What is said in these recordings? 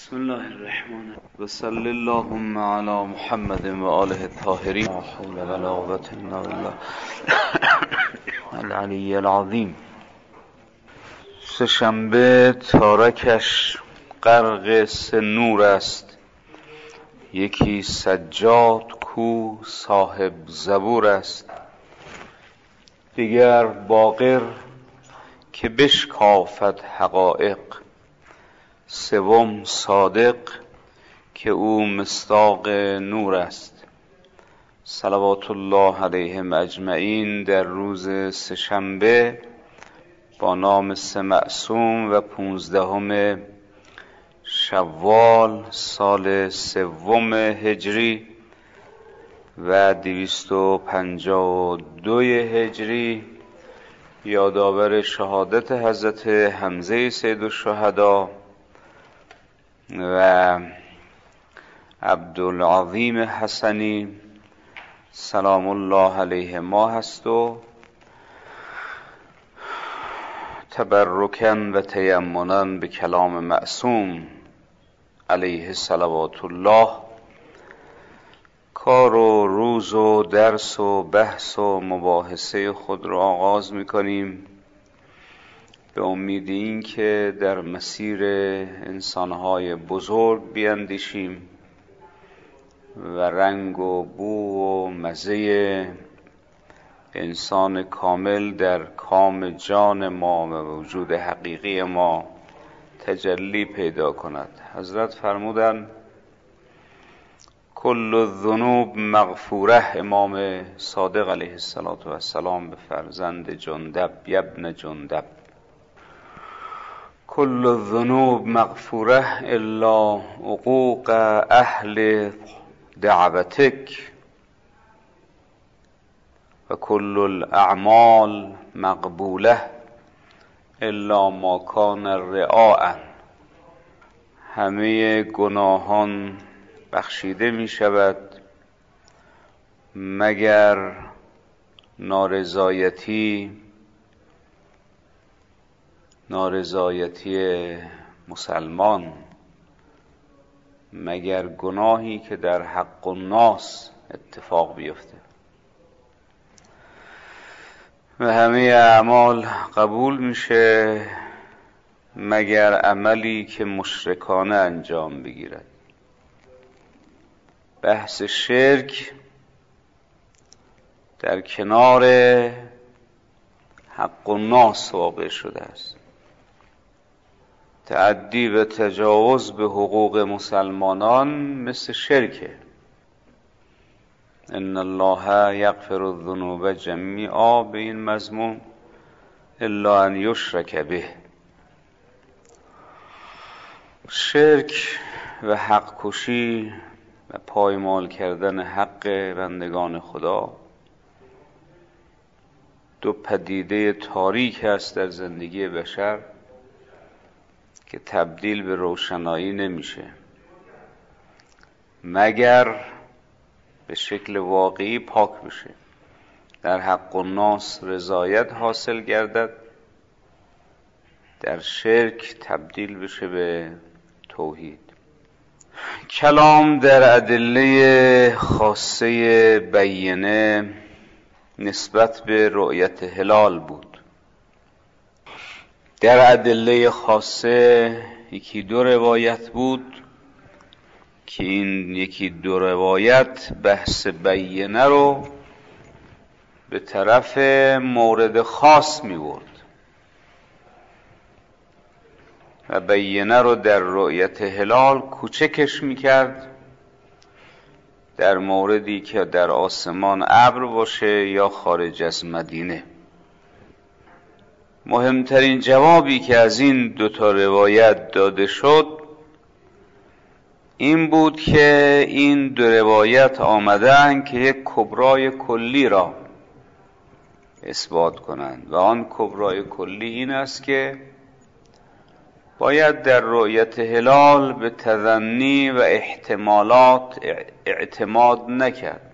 بسم الله الرحمن الرحیم و صلی اللهم علی محمد و آله الطاهرین. لا حول ولا قوة الا بالله العلی العظیم. سه‌شنبه تارکش غرق سه نور است، یکی سجاد کو صاحب زبور است، دیگر باقر که بشکافد حقایق، سوم صادق که او مصداق نور است. صلوات الله علیهم اجمعین. در روز سه‌شنبه با نام سه معصوم و 15 شوال سال سوم هجری و 252 هجری یادآور شهادت حضرت حمزه سیدالشهدا و عبدالعظیم حسنی سلام الله علیه ما هست و تبرکن و تیمنن به کلام معصوم علیه صلوات الله کار و روز و درس و بحث و مباحثه خود را آغاز می‌کنیم به امید این که در مسیر انسان‌های بزرگ بیندیشیم و رنگ و بو و مزه انسان کامل در کام جان ما و وجود حقیقی ما تجلی پیدا کند. حضرت فرمودند کل الذنوب مغفوره. امام صادق علیه السلام به فرزند جندب ابن جندب کل الذنوب مغفوره الا عقوق اهل دعوتک و کل الاعمال مقبوله الا ما کان رعاء. همه گناهان بخشیده می شود مگر نارضایتی مسلمان، مگر گناهی که در حق الناس اتفاق بیفته. و همه اعمال قبول میشه مگر عملی که مشرکانه انجام بگیرد. بحث شرک در کنار حق الناس واقع شده است. تعدی و تجاوز به حقوق مسلمانان مثل شرکه. ان الله یغفر الذنوب جمیعا به این مضمون الا ان یشرک به. شرک و حق کشی و پایمال کردن حق بندگان خدا دو پدیده تاریک است در زندگی بشر که تبدیل به روشنایی نمیشه مگر به شکل واقعی پاک بشه، در حق الناس رضایت حاصل گردد، در شرک تبدیل بشه به توحید. کلام در ادله خاصه بیینه نسبت به رؤیت هلال بود. در ادله خاصه یکی دو روایت بود که این یکی دو روایت بحث بیینه رو به طرف مورد خاص می برد و بیینه رو در رؤیت هلال کوچکش می کرد در موردی که در آسمان ابر باشه یا خارج از مدینه. مهمترین جوابی که از این دوتا روایت داده شد این بود که این دو روایت آمدن که یک کبرای کلی را اثبات کنند و آن کبرای کلی این است که باید در رؤیت هلال به تظنی و احتمالات اعتماد نکرد.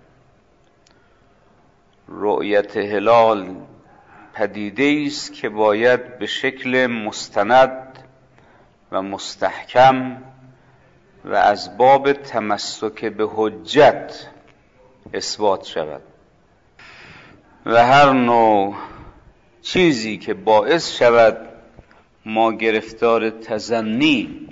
رؤیت هلال پدیده است که باید به شکل مستند و مستحکم و از باب تمسک به حجت اثبات شود و هر نوع چیزی که باعث شود ما گرفتار تظنی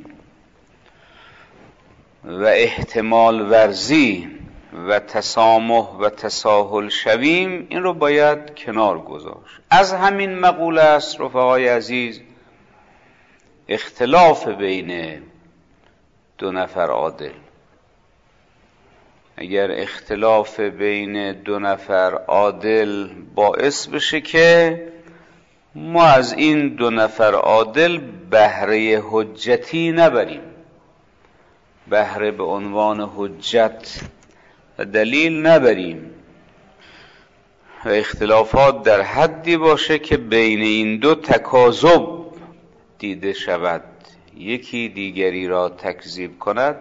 و احتمال ورزی و تسامح و تساهل شویم، این رو باید کنار گذاشت. از همین مقوله است رفقای عزیز اختلاف بین دو نفر عادل. اگر اختلاف بین دو نفر عادل باعث بشه که ما از این دو نفر عادل بهره حجتی نبریم، بهره به عنوان حجت و دلیل نبریم و اختلافات در حدی باشه که بین این دو تکاذب دیده شود، یکی دیگری را تکذیب کند،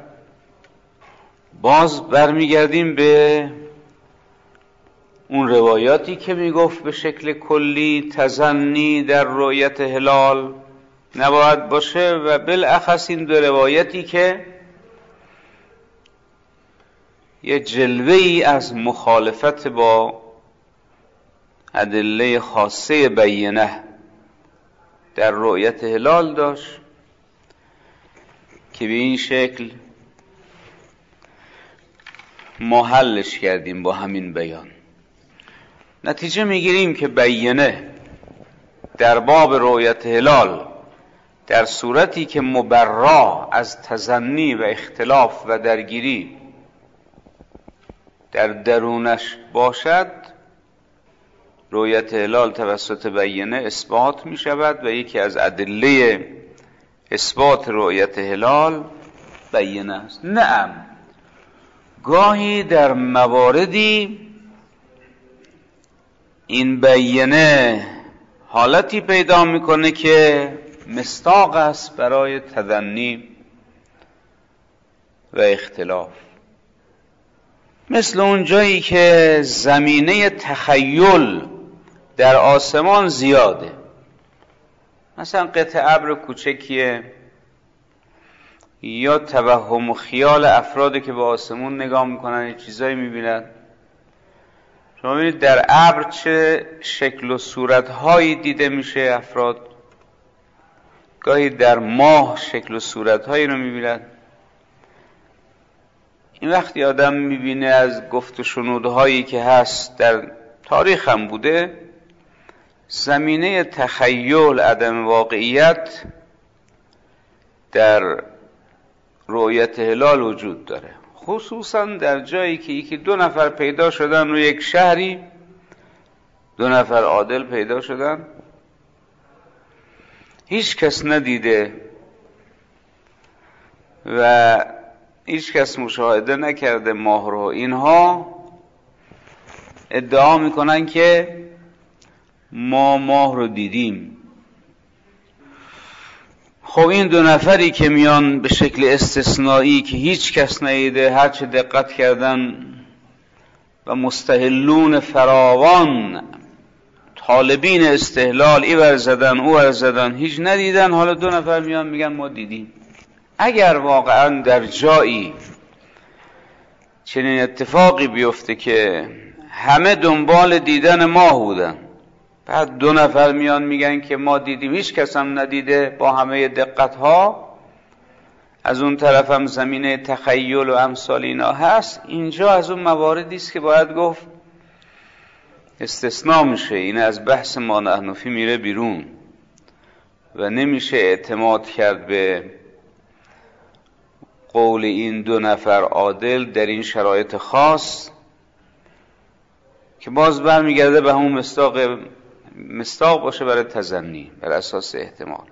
باز برمیگردیم به اون روایاتی که میگفت به شکل کلی تظنی در رؤیت هلال نباید باشه و بالاخص این دو روایتی که یه جلوه ای از مخالفت با ادله خاصه بینه در رؤیت هلال داشت که به این شکل ما حلش کردیم با همین بیان. نتیجه میگیریم که بینه در باب رؤیت هلال در صورتی که مبرا از تظنی و اختلاف و درگیری در درونش باشد، رؤیت هلال توسط بینه اثبات می شود و یکی از ادله اثبات رؤیت هلال بینه است. نعم، گاهی در مواردی این بینه حالتی پیدا میکنه که مصداق است برای تظنی و اختلاف، مثل اون جایی که زمینه تخیل در آسمان زیاده. مثلا قطع ابر کوچکیه یا توهم و خیال افرادی که به آسمون نگاه میکنن یه چیزایی میبینن. شما ببینید در ابر چه شکل و صورتهایی دیده میشه افراد، گاهی در ماه شکل و صورتهایی رو میبینن. این وقتی آدم میبینه از گفت و شنودهایی که هست در تاریخ هم بوده، زمینه تخیل عدم واقعیت در رؤیت هلال وجود داره، خصوصا در جایی که یکی دو نفر پیدا شدن رو یک شهری، دو نفر عادل پیدا شدن، هیچ کس ندیده و هیچ کس مشاهده نکرده ماه رو. اینها ادعا میکنن که ما ماه رو دیدیم. خب این دو نفری که میان به شکل استثنایی که هیچ کس ندیده، هرچه دقت کردن و مستهلون فراوان طالبین استهلال ایور زدن اوور زدن، هیچ ندیدن، حالا دو نفر میان میگن ما دیدیم. اگر واقعا در جایی چنین اتفاقی بیفته که همه دنبال دیدن ماه بودن، بعد دو نفر میان میگن که ما دیدیم، هیچ کس هم ندیده با همه دقت ها، از اون طرف هم زمینه تخیل و امثال اینا هست، اینجا از اون مواردی است که باید گفت استثناء میشه، این از بحث ما نحن فی میره بیرون و نمیشه اعتماد کرد به قول این دو نفر عادل در این شرایط خاص که باز برمیگرده به همون مصداق باشه برای تظنی بر اساس احتمال.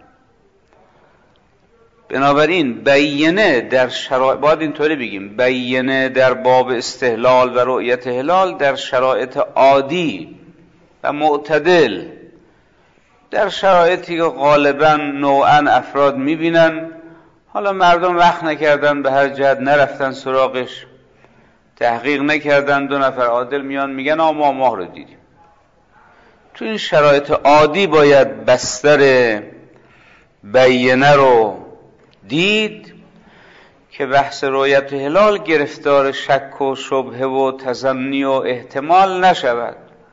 بنابراین بینه در شرایط، باید اینطوری بگیم، بینه در باب استهلال و رؤیت هلال در شرایط عادی و معتدل، در شرایطی که غالبا نوعا افراد میبینن، حالا مردم وقت نکردن به هر جهت نرفتن سراغش، تحقیق نکردن، دو نفر عادل میان میگن ما ماه رو دیدیم. تو این شرایط عادی باید بستر بینه رو دید که بحث رؤیت هلال گرفتار شک و شبهه و تظنی و احتمال نشود.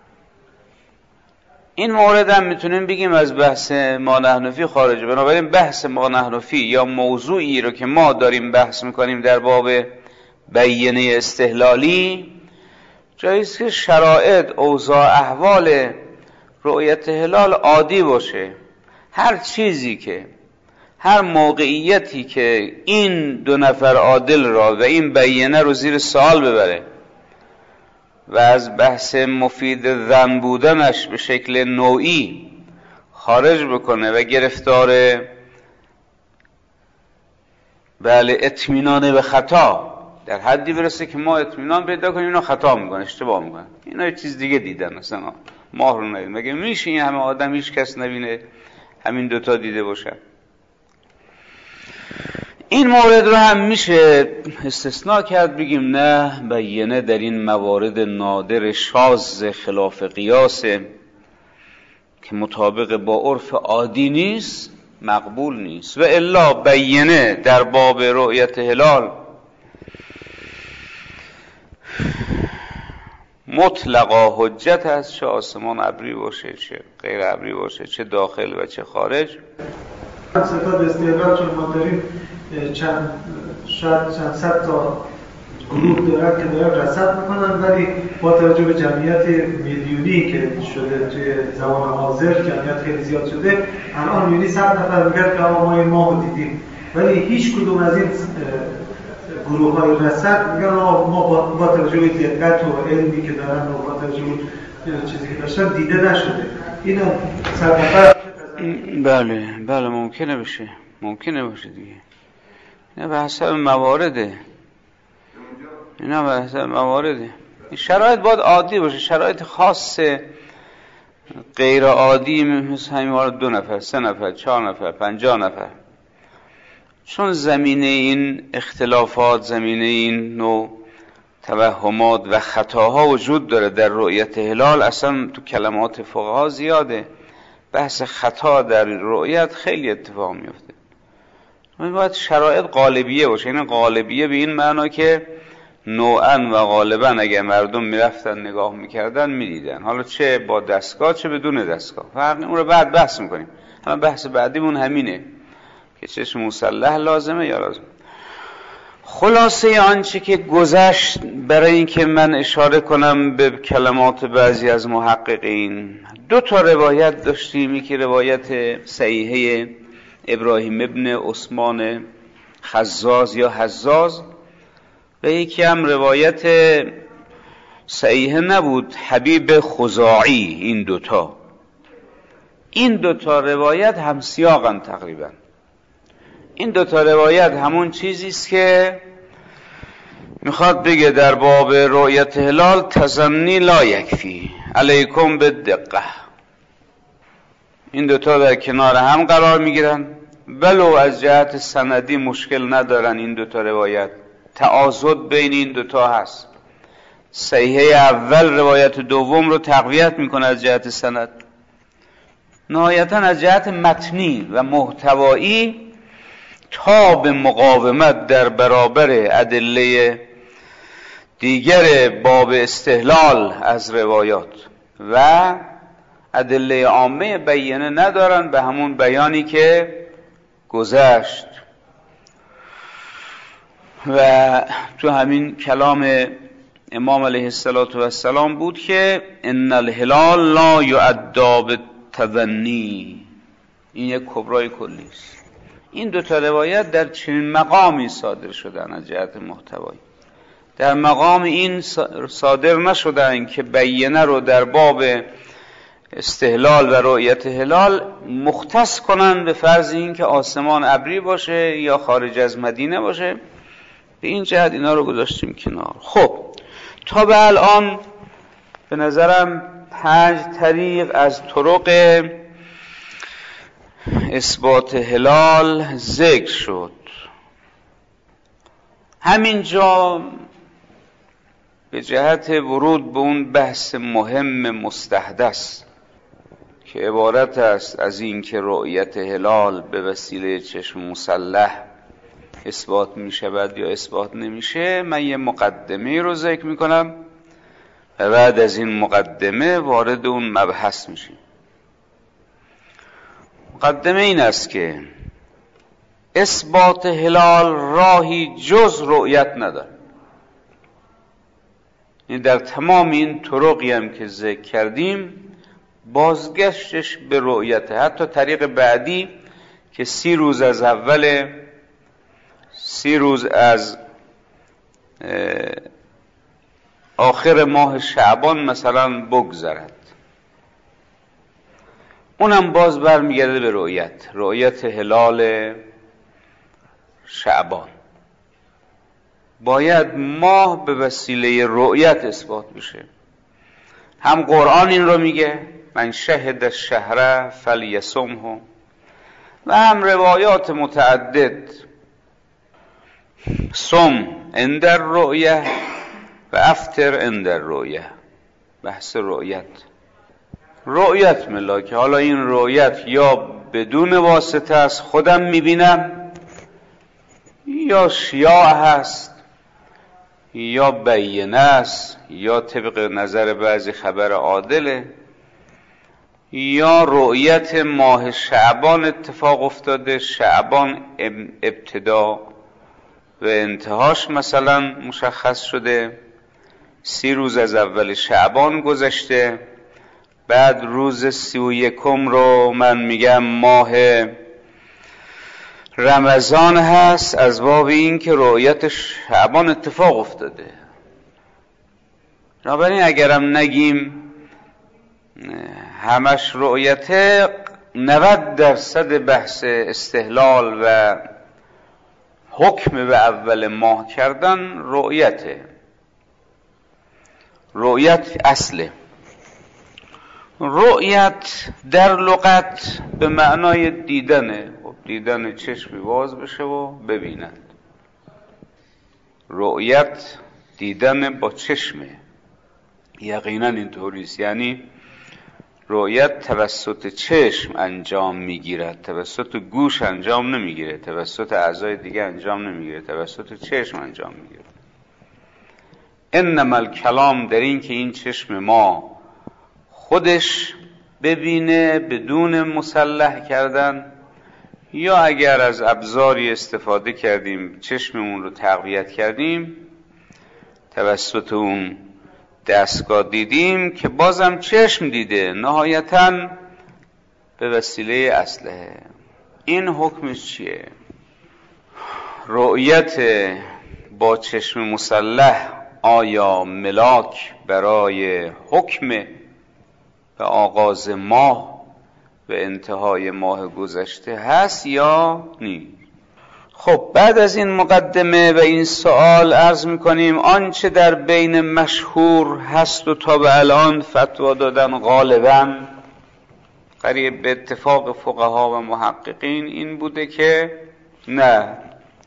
این مورد هم میتونیم بگیم از بحث ما نحن فی خارجه. بنابراین بحث ما نحن فی یا موضوعی رو که ما داریم بحث میکنیم در باب بیینه استهلالی، جاییست که شرایط، اوضاع، احوال رؤیت هلال عادی باشه. هر چیزی که، هر موقعیتی که این دو نفر عادل را و این بیینه رو زیر سوال ببره و از بحث مفید ظن بودنش به شکل نوعی خارج بکنه و گرفتار اطمینان به خطا در حدی برسه که ما اطمینان پیدا کنیم اینا خطا میکنن، اشتباه میکنن، اینا یه چیز دیگه دیدن، اصلا ماه رو ندیدن. مگه میشه این همه آدم هیچ کس نبینه همین دوتا دیده باشن؟ این مورد رو هم میشه استثناء کرد، بگیم نه، بیینه در این موارد نادر شاذ خلاف قیاسه که مطابق با عرف عادی نیست، مقبول نیست. و الا بیینه در باب رؤیت هلال مطلقا حجت هست، چه آسمان ابری باشه، چه غیر ابری باشه، چه داخل و چه خارج. ستاد استقلال چون ما داریم چند صد تا گروه دارن که دارن رصد میکنن، ولی با توجه به جمعیت میلیونی که شده توی زمان حاضر، جمعیت خیلی زیاد شده، الان میلی 100 نفر میگن که ما این ماه رو دیدیم، ولی هیچ کدوم از این گروه های رصد میگن ما با توجه به دقت و علمی که دارن و با توجه به چیزی که داشتن دیده نشده. اینا 100 نفر بله ممکنه بشه، ممکنه باشه دیگه. اینا به حسب موارده، این شرایط باید عادی باشه. شرایط خاص غیر عادی مثل همین 2 نفر، 3 نفر، 4 نفر، 50 نفر، چون زمینه این اختلافات، زمینه این نوع توهمات و خطاها وجود داره در رؤیت هلال. اصلا تو کلمات فقها زیاده بحث خطا در رؤیت خیلی اتفاق میفته. باید شرایط غالبیه باشه. این غالبیه به این معنا که نوعاً و غالباً اگه مردم میرفتن نگاه میکردن میدیدن، حالا چه با دستگاه چه بدون دستگاه، فرق اون رو بعد بحث میکنیم. حالا بحث بعدیمون همینه که چشم مسلح لازمه یا لازم. خلاصه آنچه که گذشت، برای اینکه من اشاره کنم به کلمات بعضی از محققین، 2 تا روایت داشتیم. یکی روایت صحیحه ابراهیم ابن عثمان خزاز یا حزاز و یکی هم روایت صحیحه نبود، حبیب خزاعی. این 2 تا روایت هم سیاقن تقریبا. این 2 تا روایت همون چیزیست که میخواد بگه در باب رؤیت هلال تظنی لا یکفی علیکم بالدقه. این 2 تا در کنار هم قرار میگیرن، ولو از جهت سندی مشکل ندارن. این 2 تا روایت تعاضد بین این 2 تا هست. صحیحه اول روایت دوم رو تقویت میکنه از جهت سند. نهایتا از جهت متنی و محتوایی تا به مقاومت در برابر ادله دیگر باب استهلال از روایات و ادله عامه بیانه ندارن، به همون بیانی که گذشت. و تو همین کلام امام علیه السلام بود که ان الهلال لا یعدا بالتظنی. این یک کبرای کلی است. این 2 تا روایت در چنین مقامی صادر شدن از جهت محتوایی، در مقام این صادر نشدن که بیانه رو در باب استهلال و رؤیت هلال مختص کنن به فرض این که آسمان ابری باشه یا خارج از مدینه باشه. به این جهت اینا رو گذاشتیم کنار. خب تا به الان به نظرم 5 طریق از طرق اثبات هلال ذکر شد. همینجا به جهت ورود به اون بحث مهم مستحدث که عبارت است از این که رؤیت هلال به وسیله چشم مسلح اثبات می شود یا اثبات نمیشه، من یه مقدمه رو ذکر می کنم و بعد از این مقدمه وارد اون مبحث میشیم. مقدمه این است که اثبات هلال راهی جز رؤیت نداره. این در تمام این طرقی هم که ذکر کردیم بازگشتش به رؤیته. حتی طریق بعدی که 30 روز از اول 30 روز از آخر ماه شعبان مثلا بگذرد، اونم باز برمیگرده به رؤیت هلال شعبان. باید ماه به وسیله رؤیت اثبات بشه. هم قرآن این رو میگه من شهد الشهر فلیصمه، و هم روایات متعدد صم عند الرؤیه و افطر عند الرؤیه. بحث رؤیت ملاکه. حالا این رؤیت یا بدون واسطه است، خودم میبینم، یا شیاع هست، یا بیینه است، یا طبق نظر بعضی خبر عادله، یا رؤیت ماه شعبان اتفاق افتاده، شعبان ابتدا و انتهاش مثلا مشخص شده، 30 روز از اول شعبان گذشته، بعد روز 31 رو من میگم ماه رمضان هست، از باب این که رؤیت شعبان اتفاق افتاده. بنابراین اگرم نگیم همش رؤیته، 90% بحث استهلال و حکم به اول ماه کردن رؤیته. رؤیت اصله. رؤیت در لغت به معنای دیدنه. دیدن چشمی باز بشه و ببیند. رؤیت دیدن با چشمه. یقینا اینطوریست. یعنی رؤیت توسط چشم انجام میگیرد، توسط گوش انجام نمیگیره، توسط اعضای دیگه انجام نمیگیره، توسط چشم انجام میگیره. انما الکلام در این که این چشم ما خودش ببینه بدون مسلح کردن، یا اگر از ابزاری استفاده کردیم چشممون رو تقویت کردیم، توسط اون دستگاه دیدیم که بازم چشم دیده، نهایتاً به وسیله اسلحه. این حکمش چیه؟ رؤیت با چشم مسلح آیا ملاک برای حکم به آغاز ماه و انتهای ماه گذشته هست یا نیست؟ خب بعد از این مقدمه و این سوال عرض میکنیم آنچه در بین مشهور هست و تا به الان فتوا دادن غالباً قریب به اتفاق فقها و محققین این بوده که نه،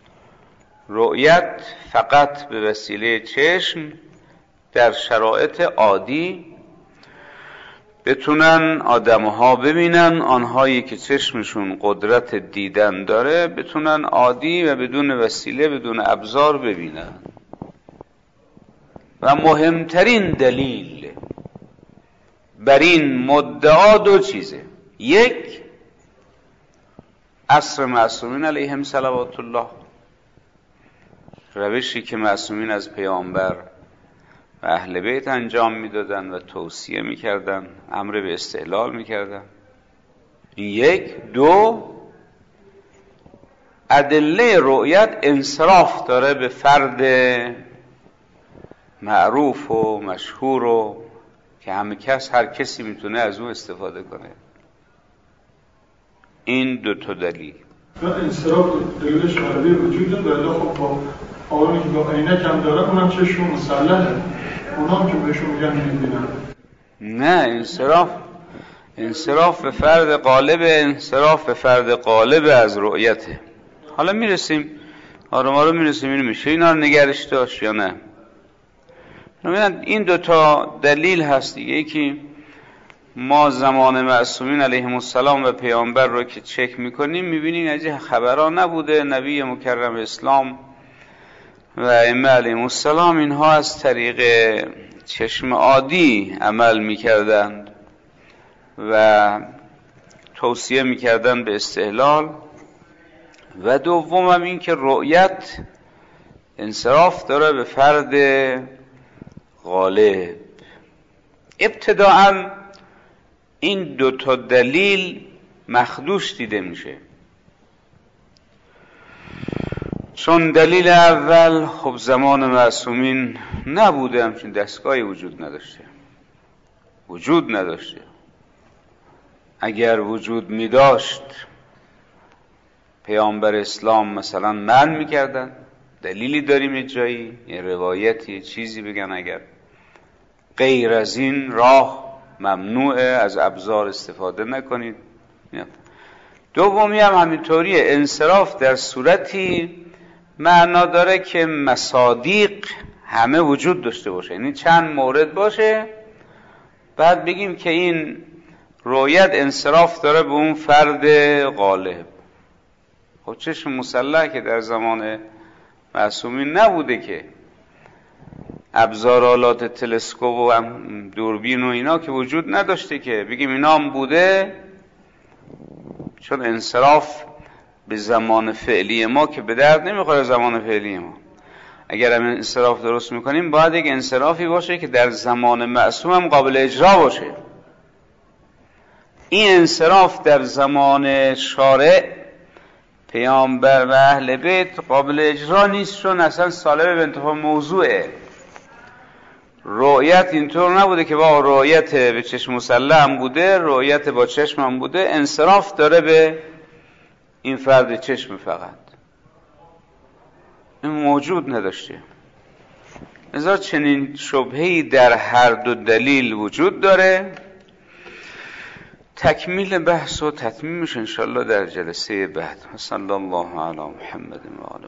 رؤیت فقط به وسیله چشم در شرایط عادی بتونن آدمها ببینن، آنهایی که چشمشون قدرت دیدن داره بتونن عادی و بدون وسیله بدون ابزار ببینن. و مهمترین دلیل بر این مدعا 2 چیزه. یک، عصر معصومین علیهم صلوات الله، روشی که معصومین از پیامبر و اهل بیت انجام میدادن و توصیه میکردن، امر به استحلال میکردن. این یک. 2، ادله رؤیت انصراف داره به فرد معروف و مشهور و که هر کسی میتونه از اون استفاده کنه. این 2 دلیل. انصراف دلیلش عربی وجود داره، ولی خب با آقایی که با عینک هم داره اونم چشم مسلحه، اونام که بهشون میگن میبینن. نه، انصراف به فرد غالب، انصراف به فرد غالب از رؤیته. حالا میرسیم آروم میرسیم اینو میشه اینا رو نگرش داشت یا نه. این 2 دلیل هست دیگه. یکی ما زمان معصومین علیهم السلام و پیامبر رو که چک میکنیم میبینیم از این خبرها نبوده. نبی مکرم اسلام و ائمه علیهم السلام اینها از طریق چشم عادی عمل میکردند و توصیه میکردند به استحلال. و دوم هم این که رؤیت انصراف داره به فرد غالب. ابتداعا این دو تا دلیل مخدوش دیده میشه، چون دلیل اول خب زمان معصومین نبوده، همچین دستگاهی وجود نداشته. اگر وجود می داشت پیامبر اسلام مثلا منع میکردن. دلیلی داریم یه جایی، یه روایتی، چیزی بگن اگر غیر از این راه ممنوعه، از ابزار استفاده نکنید. دومی هم همینطوریه، انصراف در صورتی معنا داره که مصادیق همه وجود داشته باشه، یعنی چند مورد باشه بعد بگیم که این رؤیت انصراف داره به اون فرد غالب. خب چشم مسلح که در زمان معصومین نبوده که، ابزار آلات تلسکوپ و دوربین و اینا که وجود نداشته که بگیم اینا هم بوده، چون انصراف به زمان فعلی ما که به درد نمیخوره. زمان فعلی ما اگر هم انصراف درست میکنیم باید یک انصرافی باشه که در زمان معصوم هم قابل اجرا باشه. این انصراف در زمان شارع پیامبر و اهل بیت قابل اجرا نیست، چون اصلا سالب به انتفاع موضوعه. رؤیت اینطور نبوده که با رؤیت به چشم مسلح هم بوده، رؤیت با چشم هم بوده، انصراف داره به این فرد چشم فقط، این موجود نداشته. لذا چنین شبهه‌ای در هر دو دلیل وجود داره. تکمیل بحث و تتمیمش انشاءالله در جلسه بعد. صلی الله علی محمد و آله.